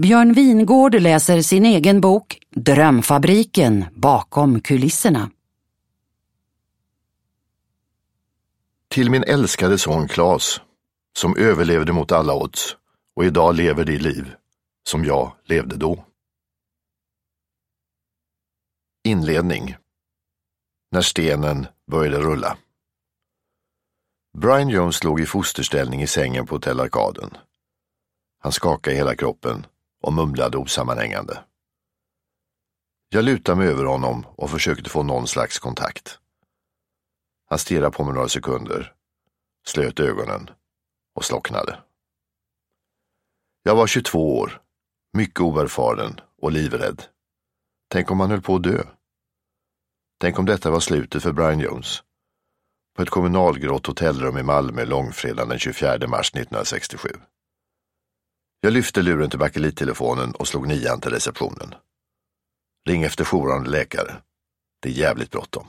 Björn Wingård läser sin egen bok Drömfabriken bakom kulisserna. Till min älskade son Claes, som överlevde mot alla odds och idag lever det liv som jag levde då. Inledning. När stenen började rulla. Brian Jones låg i fosterställning i sängen på Hotell Arkaden. Han skakade hela kroppen och mumlade osammanhängande. Jag lutade mig över honom och försökte få någon slags kontakt. Han stirrade på mig några sekunder, slöt ögonen och slocknade. Jag var 22 år, mycket oerfaren och livrädd. Tänk om han höll på att dö. Tänk om detta var slutet för Brian Jones. På ett kommunalgrått hotellrum i Malmö långfredagen den 24 mars 1967. Jag lyfte luren till bakelittelefonen och slog 9 till receptionen. Ring efter jourhavande läkare. Det är jävligt bråttom.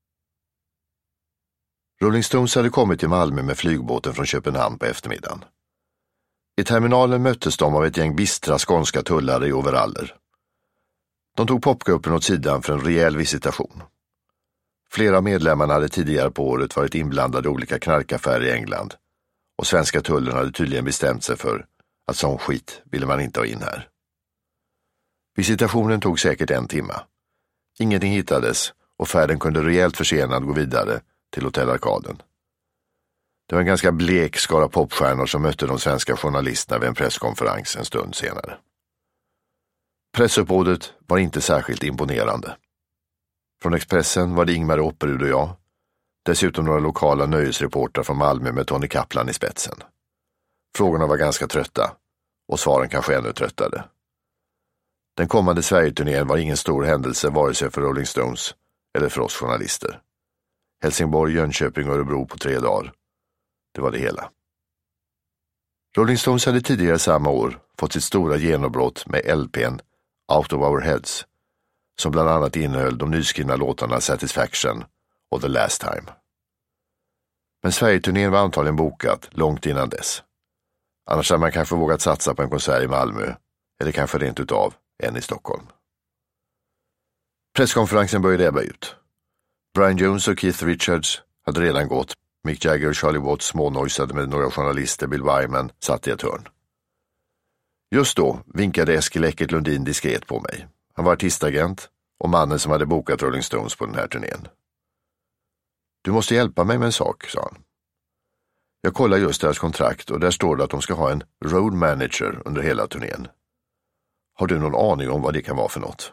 Rolling Stones hade kommit till Malmö med flygbåten från Köpenhamn på eftermiddagen. I terminalen möttes de av ett gäng bistra skånska tullare i overaller. De tog popgruppen åt sidan för en rejäl visitation. Flera av medlemmarna hade tidigare på året varit inblandade i olika knarkaffärer i England och svenska tullen hade tydligen bestämt sig för att sån skit ville man inte ha in här. Visitationen tog säkert 1 timme. Ingenting hittades och färden kunde rejält försenad gå vidare till Hotell Arkaden. Det var en ganska blek skara popstjärnor som mötte de svenska journalisterna vid en presskonferens en stund senare. Pressuppbådet var inte särskilt imponerande. Från Expressen var det Ingmar Opperud och jag, dessutom några lokala nöjesreportrar från Malmö med Tony Kaplan i spetsen. Frågorna var ganska trötta och svaren kanske ännu tröttare. Den kommande Sverige-turnén var ingen stor händelse vare sig för Rolling Stones eller för oss journalister. Helsingborg, Jönköping och Örebro på 3 dagar. Det var det hela. Rolling Stones hade tidigare samma år fått sitt stora genombrott med LP:n Out of Our Heads, som bland annat innehöll de nyskrivna låtarna Satisfaction och The Last Time. Men Sverige-turnén var antagligen bokat långt innan dess. Annars hade man kanske vågat satsa på en konsert i Malmö eller kanske rent utav en i Stockholm. Presskonferensen började ebba ut. Brian Jones och Keith Richards hade redan gått. Mick Jagger och Charlie Watts smånojsade med några journalister. Bill Wyman satt i ett hörn. Just då vinkade Eskil Eckert Lundin diskret på mig. Han var artistagent och mannen som hade bokat Rolling Stones på den här turnén. Du måste hjälpa mig med en sak, sa han. Jag kollar just deras kontrakt och där står det att de ska ha en road manager under hela turnén. Har du någon aning om vad det kan vara för något?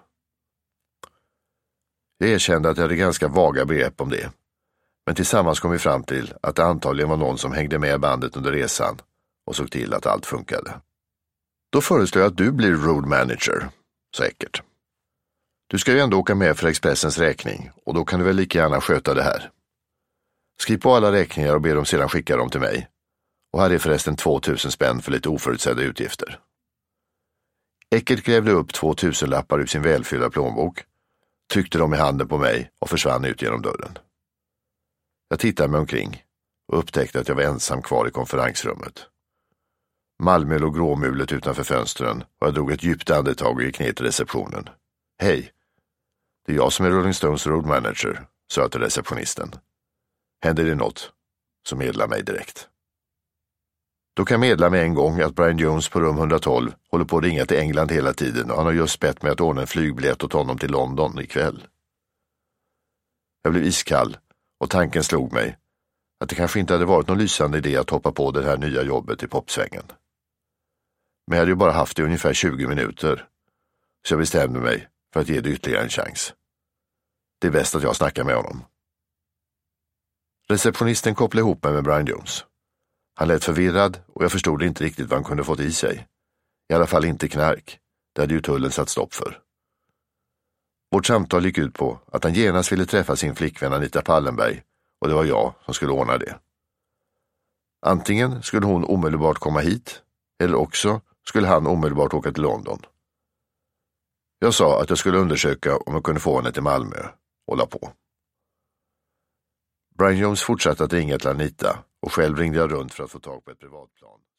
Jag erkände att jag hade ganska vaga begrepp om det. Men tillsammans kom vi fram till att det antagligen var någon som hängde med bandet under resan och såg till att allt funkade. Då föreslår jag att du blir road manager, sa Eckert. Du ska ju ändå åka med för Expressens räkning och då kan du väl lika gärna sköta det här. Skriv på alla räkningar och be dem sedan skicka dem till mig. Och här är förresten 2000 spänn för lite oförutsedda utgifter. Eckert grävde upp 2000 lappar ur sin välfyllda plånbok, tryckte dem i handen på mig och försvann ut genom dörren. Jag tittade mig omkring och upptäckte att jag var ensam kvar i konferensrummet. Malmö låg gråmulet utanför fönstren och jag drog ett djupt andetag och gick ner till receptionen. Hej, det är jag som är Rolling Stones road manager, sa jag till receptionisten. Händer det något, så meddela mig direkt. Då kan jag meddela med en gång att Brian Jones på rum 112 håller på att ringa till England hela tiden och han har just bett mig att ordna en flygbiljett åt honom till London ikväll. Jag blev iskall och tanken slog mig att det kanske inte hade varit någon lysande idé att hoppa på det här nya jobbet i popsvängen. Men jag hade ju bara haft det ungefär 20 minuter så jag bestämde mig för att ge det ytterligare en chans. Det är bäst att jag snackar med honom. Receptionisten kopplade ihop mig med Brian Jones. Han lät förvirrad och jag förstod inte riktigt vad han kunde fått i sig. I alla fall inte knark. Det hade ju tullen satt stopp för. Vårt samtal gick ut på att han genast ville träffa sin flickvän Anita Pallenberg och det var jag som skulle ordna det. Antingen skulle hon omedelbart komma hit eller också skulle han omedelbart åka till London. Jag sa att jag skulle undersöka om jag kunde få henne till Malmö och la på. Brian Jones fortsatte att ringa till Anita och själv ringde jag runt för att få tag på ett privatplan.